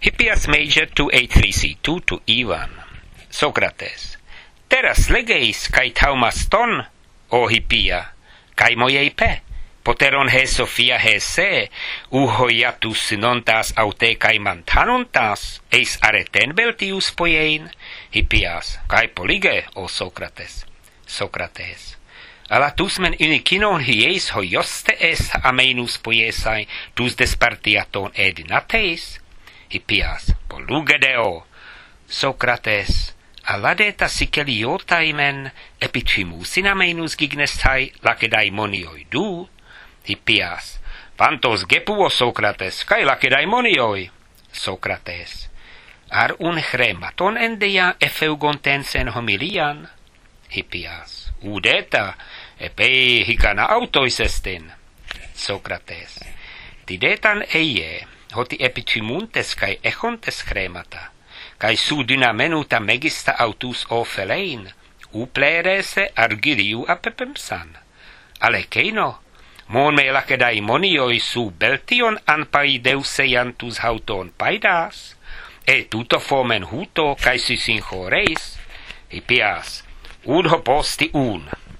Hippias major 283c2 to Ivan. Sokrates. Teraz legeis kai taumaston, o Hippia, kai mojei pe. Poteron he Sophia he se, uhoiatus nontas aute kai mantanontas, eis areten beltius poiein. Hippias. Kai polige, o Sokrates. Sokrates. Alatus men unikinon hieis hoioste es amenus poiesai, tus despartiaton edinateis. Hippias. Polugedeo. Sokrates. Aladeta sikeliotai men epithimusin amenus gignestai lakedai monioi du. Hippias. Pantos gepuo Sokrates, kai lakedai monioi. Sokrates. Ar un chrematon endeia efeugontensen homilian. Hippias. Udeta, epei hikana autoisesten. Sokrates. Tidetan eie, hoti epithimuntes kai echontes chremata, kai su dynamenuta megista autus ofelein, uplerese argiriu apepemsan. Alekeino, mon me lakedai monioi su beltion anpai deuseiantus hauton paidas, e tuto fomen huto kai sisinchoreis. Hippias. Udho posti un.